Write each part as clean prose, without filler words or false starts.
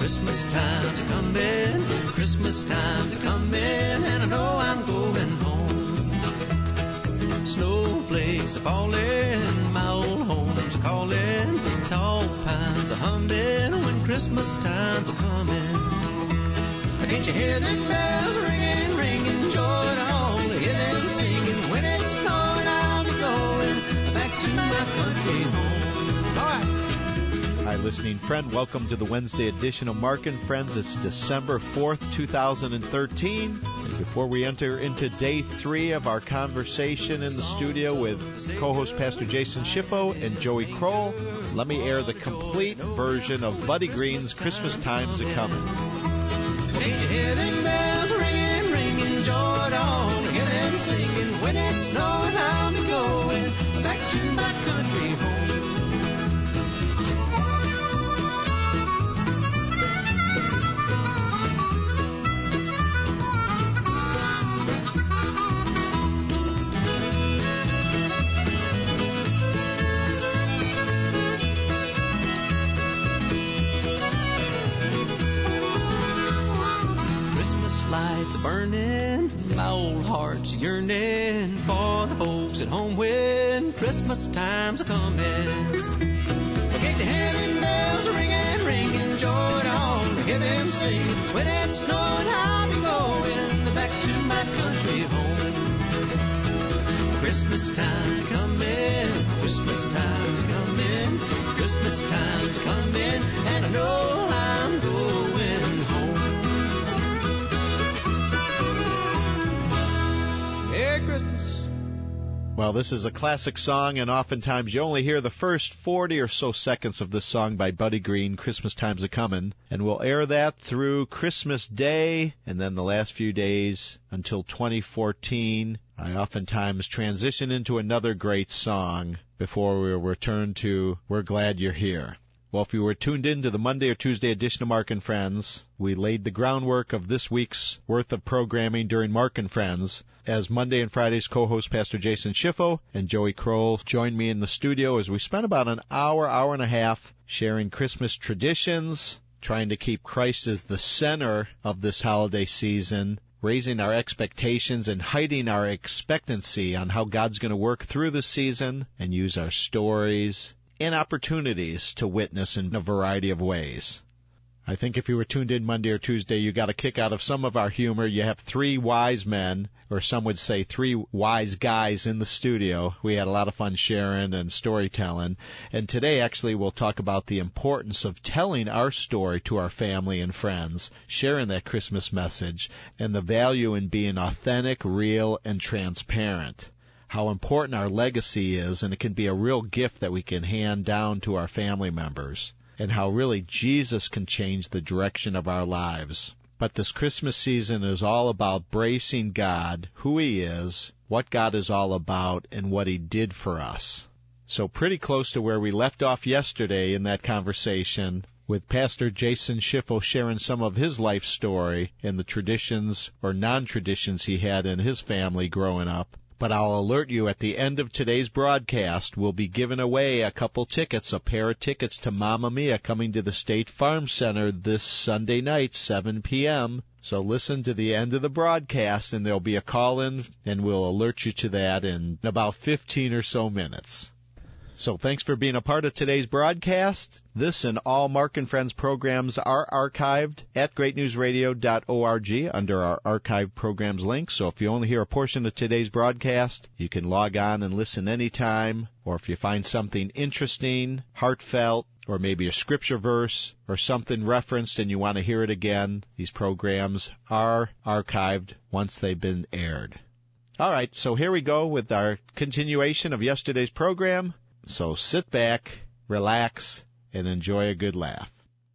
Christmas time's coming, Christmas time's coming, and I know I'm going home. Snowflakes are falling, my old home's calling, tall pines are humming when Christmas time's coming. Can't you hear them bells ringing, ringing, joy to all, hear them singing, when it's snowing I'll be going back to my country home. All right. Hi, listening friend. Welcome to the Wednesday edition of Mark and Friends. It's December 4th, 2013. And before we enter into day 3 of our conversation in the studio with co-host Pastor Jason Schiffo and Joey Kroll, let me air the complete version of Buddy Green's Christmas Time's A-Comin'. Can't you hear them bells ringing, ringing, joy to all, hear them singing, when it's snowing I'll be going back to my country home. Lights burning, my old heart's yearning for the folks at home when Christmas time's coming. Can't you hear them bells ringing, ringing, joy to all, hear them sing, when it's snowing I'll be going back to my country home. Christmas time's coming, Christmas time's coming, Christmas time's coming, and I know I'm going home. Merry Christmas. Well, this is a classic song, and oftentimes you only hear the first 40 or so seconds of this song by Buddy Green, Christmas Time's A-Comin', and we'll air that through Christmas Day and then the last few days until 2014. I oftentimes transition into another great song before we'll return to We're Glad You're Here. Well, if you were tuned in to the Monday or Tuesday edition of Mark and Friends, we laid the groundwork of this week's worth of programming during Mark and Friends, as Monday and Friday's co-host Pastor Jason Schiffo and Joey Kroll joined me in the studio as we spent about an hour and a half sharing Christmas traditions, trying to keep Christ as the center of this holiday season, raising our expectations and hiding our expectancy on how God's going to work through the season and use our stories and opportunities to witness in a variety of ways. I think if you were tuned in Monday or Tuesday, you got a kick out of some of our humor. You have 3 wise men, or some would say 3 wise guys in the studio. We had a lot of fun sharing and storytelling. And today, actually, we'll talk about the importance of telling our story to our family and friends, sharing that Christmas message, and the value in being authentic, real, and transparent. How important our legacy is, and it can be a real gift that we can hand down to our family members, and how really Jesus can change the direction of our lives. But this Christmas season is all about bracing God, who He is, what God is all about, and what He did for us. So pretty close to where we left off yesterday in that conversation, with Pastor Jason Schiffo sharing some of his life story and the traditions or non-traditions he had in his family growing up. But I'll alert you, at the end of today's broadcast, we'll be giving away a couple tickets, a pair of tickets to Mamma Mia coming to the State Farm Center this Sunday night, 7 p.m. So listen to the end of the broadcast, and there'll be a call-in, and we'll alert you to that in about 15 or so minutes. So thanks for being a part of today's broadcast. This and all Mark and Friends programs are archived at greatnewsradio.org under our archived programs link. So if you only hear a portion of today's broadcast, you can log on and listen anytime. Or if you find something interesting, heartfelt, or maybe a scripture verse or something referenced and you want to hear it again, these programs are archived once they've been aired. All right, so here we go with our continuation of yesterday's program. So sit back, relax, and enjoy a good laugh.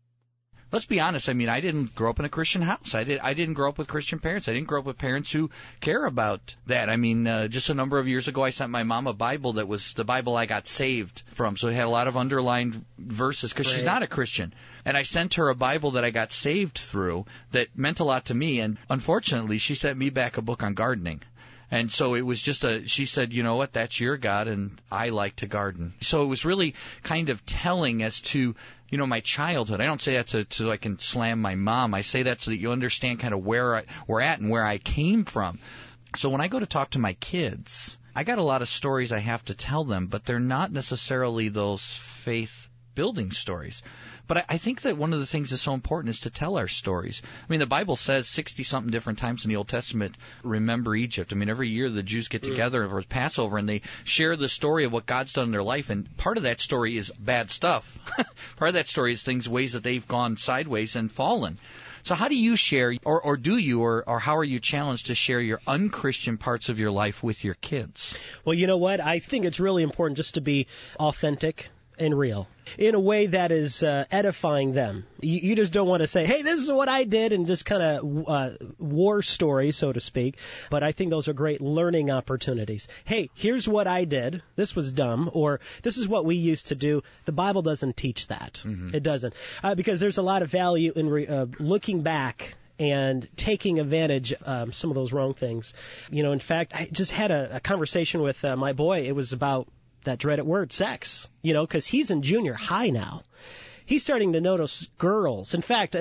Let's be honest. I mean, I didn't grow up in a Christian house. I didn't grow up with Christian parents. I didn't grow up with parents who care about that. I mean, just a number of years ago, I sent my mom a Bible that was the Bible I got saved from. So it had a lot of underlined verses because she's not a Christian. And I sent her a Bible that I got saved through that meant a lot to me. And unfortunately, she sent me back a book on gardening. And so it was just she said, you know what, that's your God, and I like to garden. So it was really kind of telling as to, my childhood. I don't say that so I can slam my mom. I say that so that you understand kind of where we're at and where I came from. So when I go to talk to my kids, I got a lot of stories I have to tell them, but they're not necessarily those faith-building stories. But I think that one of the things that's so important is to tell our stories. I mean, the Bible says 60-something different times in the Old Testament, remember Egypt. I mean, every year the Jews get together for Passover and they share the story of what God's done in their life. And part of that story is bad stuff. Part of that story is ways that they've gone sideways and fallen. So how do you share, or do you, or how are you challenged to share your unchristian parts of your life with your kids? Well, you know what? I think it's really important just to be authentic and real in a way that is edifying them. You just don't want to say, hey, this is what I did, and just kind of war stories, so to speak. But I think those are great learning opportunities. Hey, here's what I did. This was dumb. Or this is what we used to do. The Bible doesn't teach that. Mm-hmm. It doesn't. Because there's a lot of value in looking back and taking advantage of some of those wrong things. In fact, I just had a conversation with my boy. It was about that dreaded word, sex, because he's in junior high now. He's starting to notice girls. In fact,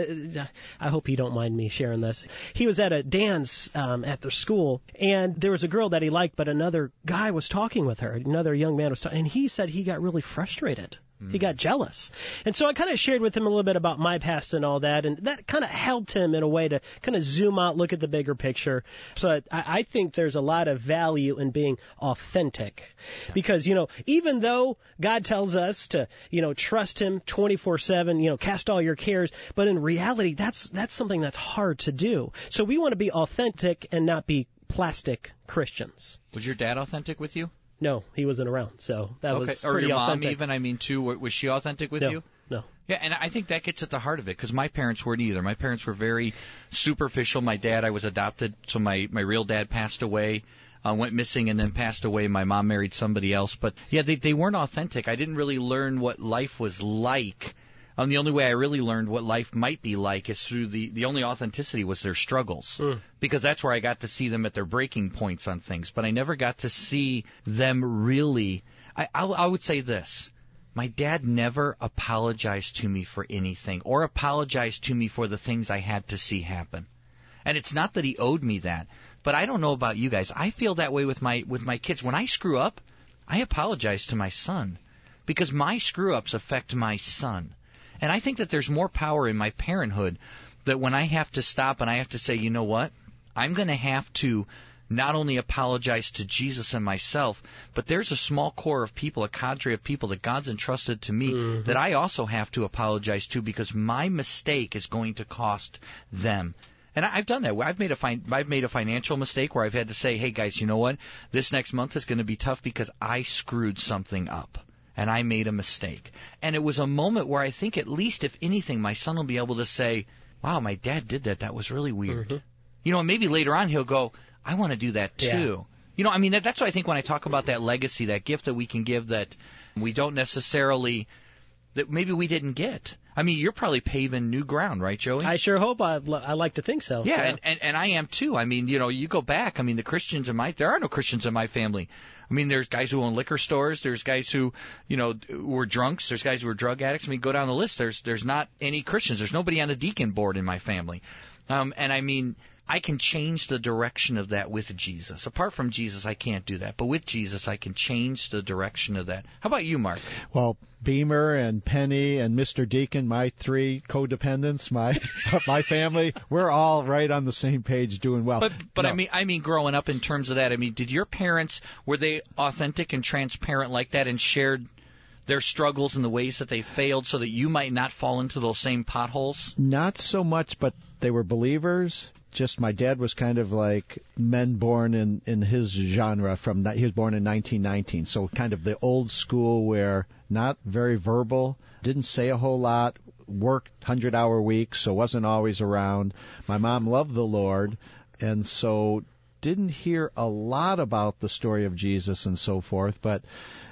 I hope you don't mind me sharing this. He was at a dance at their school, and there was a girl that he liked, but another guy was talking with her. Another young man was talking, and he said he got really frustrated. He got jealous. And so I kind of shared with him a little bit about my past and all that, and that kind of helped him in a way to kind of zoom out, look at the bigger picture. So I think there's a lot of value in being authentic. Because, even though God tells us to, trust Him 24/7, cast all your cares, but in reality, that's something that's hard to do. So we want to be authentic and not be plastic Christians. Was your dad authentic with you? No, he wasn't around, so that was pretty or your authentic. mom even, too, was she authentic with you? No. Yeah, and I think that gets at the heart of it, because my parents weren't either. My parents were very superficial. My dad, I was adopted, so my real dad passed away, went missing and then passed away. My mom married somebody else. But, yeah, they weren't authentic. I didn't really learn what life was like. The only way I really learned what life might be like is through the only authenticity was their struggles, because that's where I got to see them at their breaking points on things. But I never got to see them really. I would say this. My dad never apologized to me for anything or apologized to me for the things I had to see happen. And it's not that he owed me that, but I don't know about you guys. I feel that way with my kids. When I screw up, I apologize to my son, because my screw-ups affect my son. And I think that there's more power in my parenthood, that when I have to stop and I have to say, you know what, I'm going to have to not only apologize to Jesus and myself, but there's a small core of people, a cadre of people that God's entrusted to me that I also have to apologize to, because my mistake is going to cost them. And I've done that. I've made a financial mistake where I've had to say, hey, guys, you know what, this next month is going to be tough because I screwed something up. And I made a mistake. And it was a moment where I think, at least, if anything, my son will be able to say, wow, my dad did that. That was really weird. And maybe later on he'll go, I want to do that too. Yeah. That's what I think when I talk about that legacy, that gift that we can give that we don't necessarily, that maybe we didn't get. I mean, you're probably paving new ground, right, Joey? I sure hope. I like to think so. Yeah, and I am too. I mean, you go back. I mean, there are no Christians in my family. I mean, there's guys who own liquor stores. There's guys who, were drunks. There's guys who were drug addicts. I mean, go down the list. There's not any Christians. There's nobody on a deacon board in my family. And I mean, I can change the direction of that with Jesus. Apart from Jesus, I can't do that. But with Jesus, I can change the direction of that. How about you, Mark? Well, Beamer and Penny and Mr. Deacon, my three codependents, my family, we're all right on the same page doing well. But no. I mean, growing up in terms of that, I mean, did your parents, were they authentic and transparent like that and shared their struggles and the ways that they failed so that you might not fall into those same potholes? Not so much, but they were believers. Just my dad was kind of like men born in his genre. He was born in 1919, so kind of the old school where not very verbal, didn't say a whole lot, worked 100-hour weeks, so wasn't always around. My mom loved the Lord, and so didn't hear a lot about the story of Jesus and so forth, but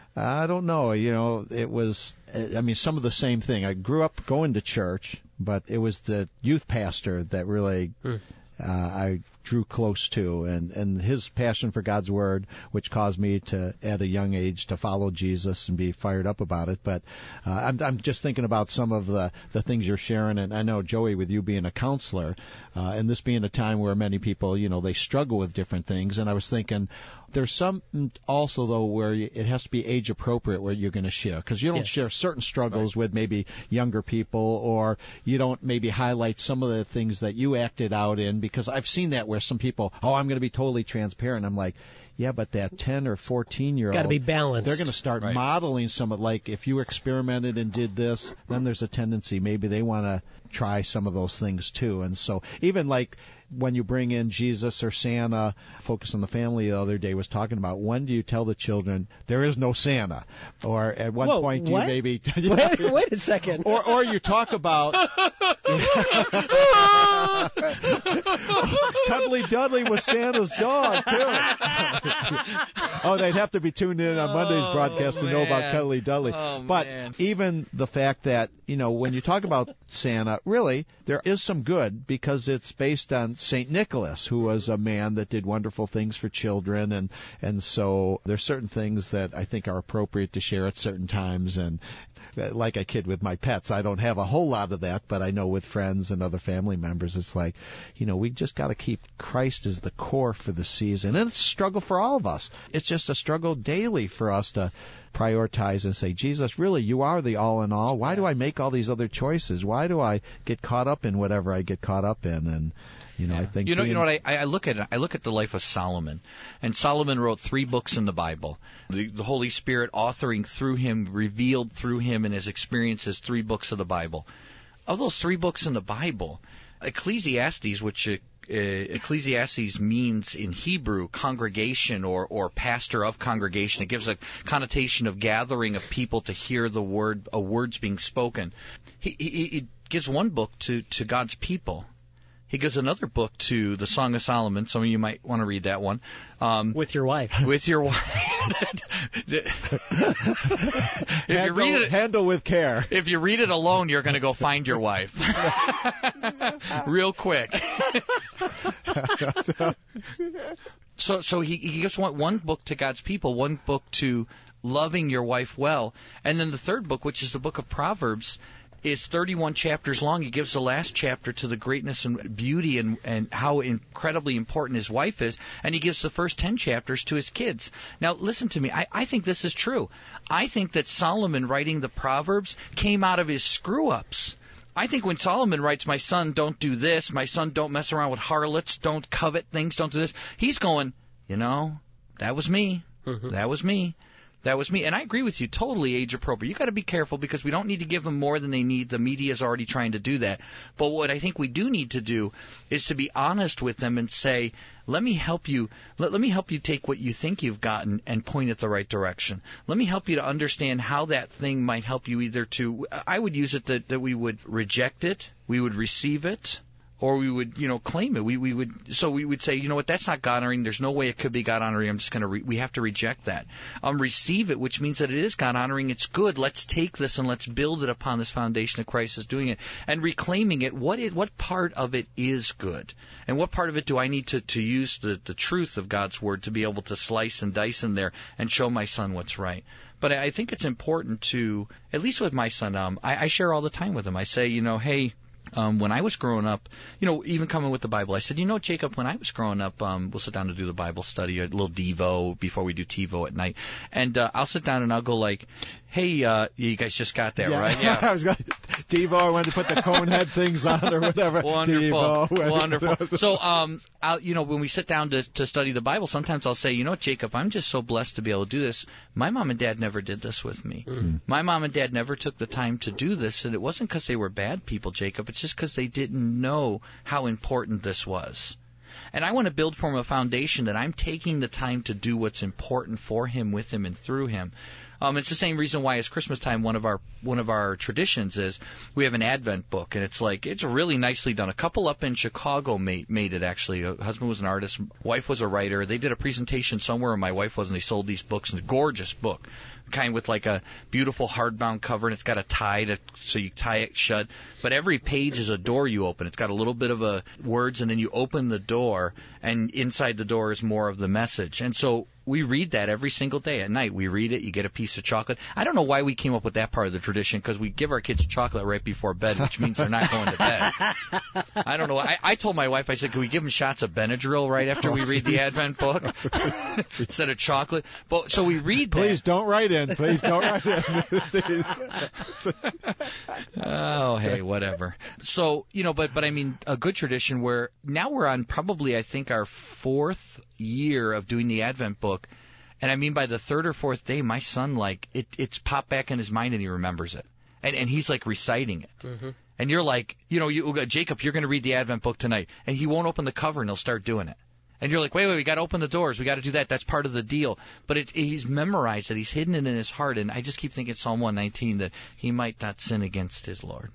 I don't know, it was, some of the same thing. I grew up going to church, but it was the youth pastor that really I drew close to, and his passion for God's Word, which caused me to, at a young age, to follow Jesus and be fired up about it. But I'm just thinking about some of the things you're sharing, and I know, Joey, with you being a counselor, and this being a time where many people, they struggle with different things, and I was thinking, there's some also, though, where it has to be age appropriate where you're going to share, because you don't share certain struggles with maybe younger people, or you don't maybe highlight some of the things that you acted out in, because I've seen that where some people, I'm going to be totally transparent. I'm like, yeah, but that 10 or 14-year-old, got to be balanced. They're going to start modeling some of, like, if you experimented and did this, then there's a tendency maybe they want to try some of those things too. And so even like when you bring in Jesus or Santa, Focus on the Family the other day was talking about, when do you tell the children there is no Santa? Or at one point do you maybe... Wait a second. Or you talk about... Cuddly Dudley was Santa's dog, too. They'd have to be tuned in on Monday's broadcast to know about Cuddly Dudley. But even the fact that, when you talk about Santa, really, there is some good, because it's based on St. Nicholas, who was a man that did wonderful things for children, and so there's certain things that I think are appropriate to share at certain times. And like I kid with my pets, I don't have a whole lot of that, but I know with friends and other family members, it's like, we just got to keep Christ as the core for the season. And it's a struggle for all of us. It's just a struggle daily for us to prioritize and say, Jesus, really, you are the all in all. Why do I make all these other choices? Why do I get caught up in whatever I get caught up in? And I think what I look at. I look at the life of Solomon, and Solomon wrote 3 books in the Bible. The Holy Spirit authoring through him, revealed through him in his experiences, 3 books of the Bible. Of those 3 books in the Bible, Ecclesiastes, which Ecclesiastes means in Hebrew congregation or pastor of congregation. It gives a connotation of gathering of people to hear the words being spoken. He gives one book to God's people. He gives another book to the Song of Solomon. Some of you might want to read that one. With your wife. With your wife. Handle with care. If you read it alone, you're going to go find your wife. Real quick. So he gives one book to God's people, one book to loving your wife well. And then the third book, which is the book of Proverbs, is 31 chapters long. He gives the last chapter to the greatness and beauty and how incredibly important his wife is, and he gives the first 10 chapters to his kids. Now, listen to me. I think this is true. I think that Solomon writing the Proverbs came out of his screw-ups. I think when Solomon writes, my son, don't do this, my son, don't mess around with harlots, don't covet things, don't do this, he's going, that was me. Mm-hmm. That was me. That was me. And I agree with you, totally age appropriate. You've got to be careful because we don't need to give them more than they need. The media is already trying to do that. But what I think we do need to do is to be honest with them and say, let me help you. Let me help you take what you think you've gotten and point it the right direction. Let me help you to understand how that thing might help you either to, I would use it that we would reject it, we would receive it, or we would, claim it. We would say, you know what, that's not God honoring. There's no way it could be God honoring. I'm just going to. We have to reject that. Receive it, which means that it is God honoring. It's good. Let's take this and let's build it upon this foundation of Christ is doing it and reclaiming it. What part of it is good, and what part of it do I need to use the truth of God's word to be able to slice and dice in there and show my son what's right. But I think it's important to, at least with my son, I share all the time with him. I say, hey. When I was growing up, even coming with the Bible, I said, Jacob, when I was growing up, we'll sit down to do the Bible study, a little Devo before we do TiVo at night. And I'll sit down and I'll go like, hey, you guys just got that, right? Yeah. I was going Devo, I wanted to put the cone head things on or whatever. Wonderful. Devo, wonderful. So, when we sit down to study the Bible, sometimes I'll say, Jacob, I'm just so blessed to be able to do this. My mom and dad never did this with me. Mm-hmm. My mom and dad never took the time to do this, and it wasn't because they were bad people, Jacob. It's just because they didn't know how important this was. And I want to build from a foundation that I'm taking the time to do what's important for him, with him, and through him. It's the same reason why, as Christmas time, one of our traditions is we have an Advent book, and it's really nicely done. A couple up in Chicago made it, actually. A husband was an artist, wife was a writer. They did a presentation somewhere, and my wife was, and they sold these books, and a gorgeous book, kind with like a beautiful hardbound cover, and it's got a tie so you tie it shut. But every page is a door you open. It's got a little bit of words, and then you open the door, and inside the door is more of the message. And so we read that every single day at night. We read it. You get a piece of chocolate. I don't know why we came up with that part of the tradition, because we give our kids chocolate right before bed, which means they're not going to bed. I don't know. I told my wife, I said, can we give them shots of Benadryl right after we read the Advent book instead of chocolate? But so we read that. Please don't write in. Please don't write in. Oh, hey, whatever. So, but I mean, a good tradition where now we're on probably, I think, our 4th year of doing the Advent book. And I mean, by the 3rd or 4th day, my son, it's popped back in his mind and he remembers it. And he's reciting it. Mm-hmm. And you're like, Jacob, you're going to read the Advent book tonight. And he won't open the cover and he'll start doing it. And you're like, wait, we got to open the doors. We got to do that. That's part of the deal. But he's memorized it. He's hidden it in his heart. And I just keep thinking Psalm 119 that he might not sin against his Lord.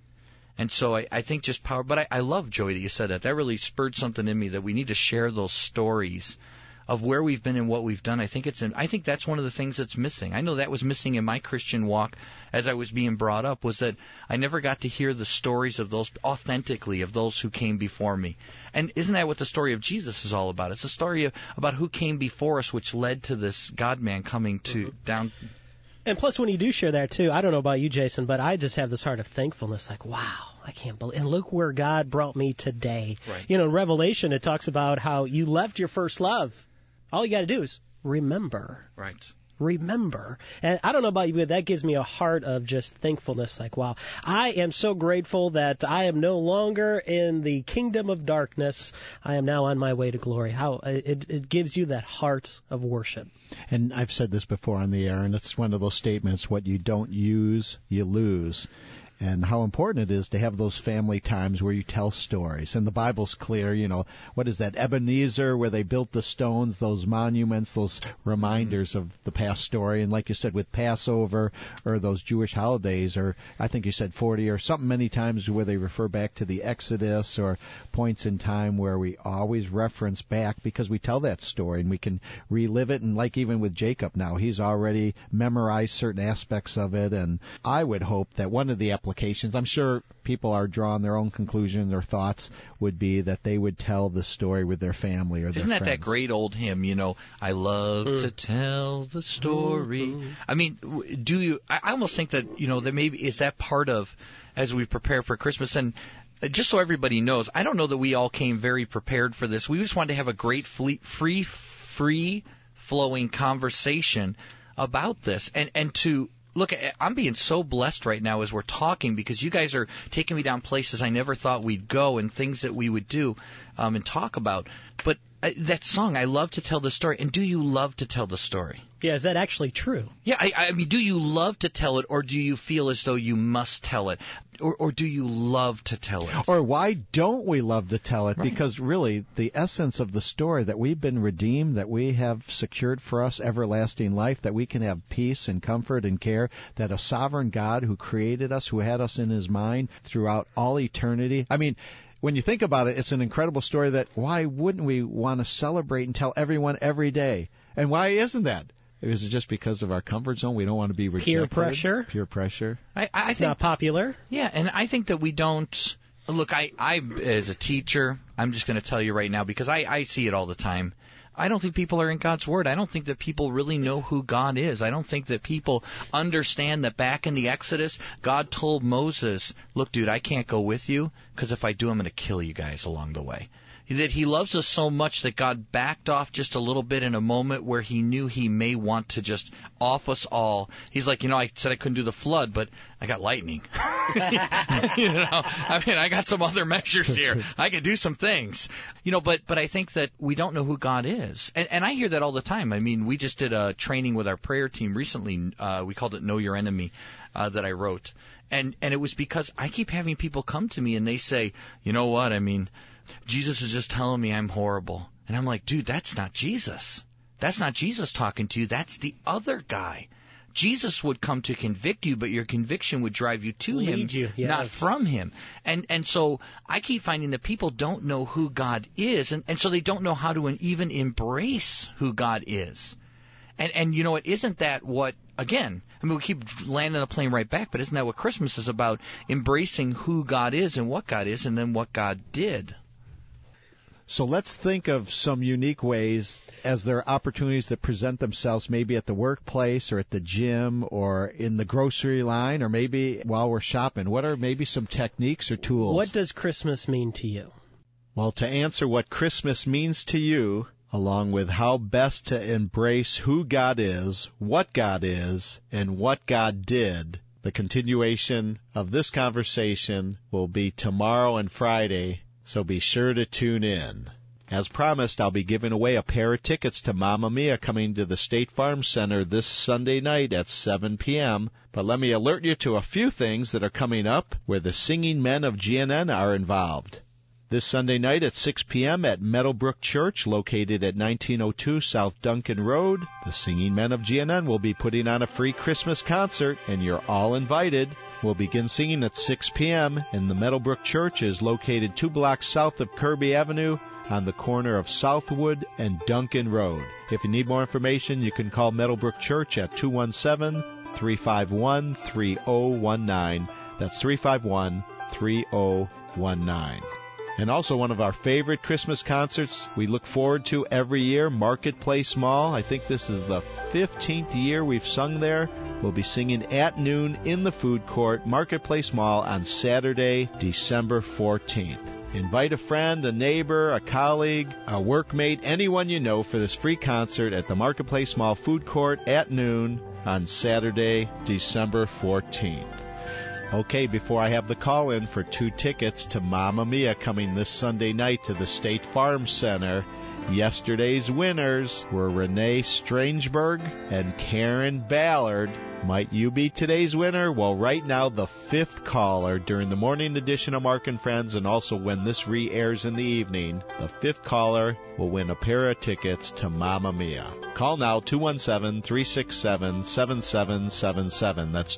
And so I think just power. But I love, Joey, that you said that. That really spurred something in me that we need to share those stories of where we've been and what we've done. I think that's one of the things that's missing. I know that was missing in my Christian walk as I was being brought up, was that I never got to hear the stories of those authentically, of those who came before me. And isn't that what the story of Jesus is all about? It's a story about who came before us, which led to this God-man coming down. And plus, when you do share that, too, I don't know about you, Jason, but I just have this heart of thankfulness, like, wow, I can't believe, and look where God brought me today. Right. In Revelation, it talks about how you left your first love. All you got to do is remember. Right. Remember. And I don't know about you, but that gives me a heart of just thankfulness, like, wow, I am so grateful that I am no longer in the kingdom of darkness. I am now on my way to glory. How it gives you that heart of worship. And I've said this before on the air, and it's one of those statements, what you don't use, you lose. And how important it is to have those family times where you tell stories. And the Bible's clear, what is that, Ebenezer, where they built the stones, those monuments, those reminders of the past story. And like you said, with Passover or those Jewish holidays, or I think you said 40 or something many times where they refer back to the Exodus or points in time where we always reference back because we tell that story and we can relive it. And like even with Jacob now, he's already memorized certain aspects of it. And I would hope that one of the applications, I'm sure people are drawing their own conclusion, their thoughts would be that they would tell the story with their family or their friends. Isn't that great old hymn, I love to tell the story. I mean, I almost think that, that maybe is that part of, as we prepare for Christmas, and just so everybody knows, I don't know that we all came very prepared for this. We just wanted to have a great free-flowing conversation about this, and to look, I'm being so blessed right now as we're talking because you guys are taking me down places I never thought we'd go and things that we would do and talk about. But that song, I love to tell the story. And do you love to tell the story? Yeah, is that actually true? Yeah, I mean, do you love to tell it, or do you feel as though you must tell it? Or do you love to tell it? Or why don't we love to tell it? Right. Because really, the essence of the story, that we've been redeemed, that we have secured for us everlasting life, that we can have peace and comfort and care, that a sovereign God who created us, who had us in his mind throughout all eternity. I mean, when you think about it, it's an incredible story that why wouldn't we want to celebrate and tell everyone every day? And why isn't that? Is it just because of our comfort zone? We don't want to be rejected? Peer pressure. Peer pressure. I It's think not popular. Yeah, and I think that we don't. Look, I as a teacher, I'm just going to tell you right now because I see it all the time. I don't think people are in God's Word. I don't think that people really know who God is. I don't think that people understand that back in the Exodus, God told Moses, look, dude, I can't go with you because if I do, I'm going to kill you guys along the way. That he loves us so much that God backed off just a little bit in a moment where he knew he may want to just off us all. He's like, I said I couldn't do the flood, but I got lightning. I mean, I got some other measures here. I can do some things. But I think that we don't know who God is. And I hear that all the time. I mean, we just did a training with our prayer team recently. We called it Know Your Enemy that I wrote. And it was because I keep having people come to me and they say, you know what, I mean, Jesus is just telling me I'm horrible. And I'm like, dude, that's not Jesus. That's not Jesus talking to you. That's the other guy. Jesus would come to convict you, but your conviction would drive you to Him, Lead you, yes. not from Him. And so I keep finding that people don't know who God is, and so they don't know how to even embrace who God is. And you know what? Isn't that what, again, I mean, we keep landing the plane right back, but isn't that what Christmas is about? Embracing who God is and what God is, and then what God did. So let's think of some unique ways as there are opportunities that present themselves maybe at the workplace or at the gym or in the grocery line or maybe while we're shopping. What are maybe some techniques or tools? What does Christmas mean to you? Well, to answer what Christmas means to you, along with how best to embrace who God is, what and what God did, the continuation of this conversation will be tomorrow and Friday, so be sure to tune in. As promised, I'll be giving away a pair of tickets to Mamma Mia coming to the State Farm Center this Sunday night at 7 p.m., but let me alert you to a few things that are coming up where the singing men of GNN are involved. This Sunday night at 6 p.m. at Meadowbrook Church, located at 1902 South Duncan Road, the Singing Men of GNN will be putting on a free Christmas concert, and you're all invited. We'll begin singing at 6 p.m., and the Meadowbrook Church is located 2 blocks south of Kirby Avenue on the corner of Southwood and Duncan Road. If you need more information, you can call Meadowbrook Church at 217-351-3019. That's 351-3019. And also one of our favorite Christmas concerts we look forward to every year, Marketplace Mall. I think this is the 15th year we've sung there. We'll be singing at noon in the food court, Marketplace Mall, on Saturday, December 14th. Invite a friend, a neighbor, a colleague, a workmate, anyone you know for this free concert at the Marketplace Mall food court at noon on Saturday, December 14th. Okay, before I have the call-in for 2 tickets to Mamma Mia coming this Sunday night to the State Farm Center, yesterday's winners were Renee Strangeberg and Karen Ballard. Might you be today's winner? Well, right now, the 5th caller during the morning edition of Mark and Friends, and also when this re-airs in the evening, the 5th caller will win a pair of tickets to Mamma Mia. Call now, 217-367-7777. That's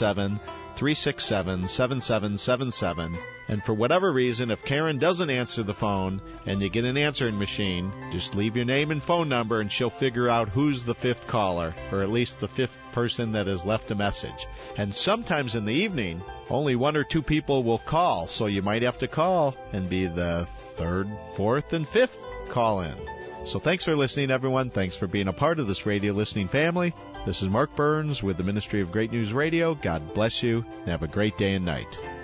217-367-7777. And for whatever reason, if Karen doesn't answer the phone and you get an answering machine, just leave your name and phone number and she'll figure out who's the 5th caller, or at least the 5th person that has left a message. And sometimes in the evening, only 1 or 2 people will call, so you might have to call and be the 3rd, 4th, and 5th call-in. So thanks for listening, everyone. Thanks for being a part of this radio listening family. This is Mark Burns with the Ministry of Great News Radio. God bless you, and have a great day and night.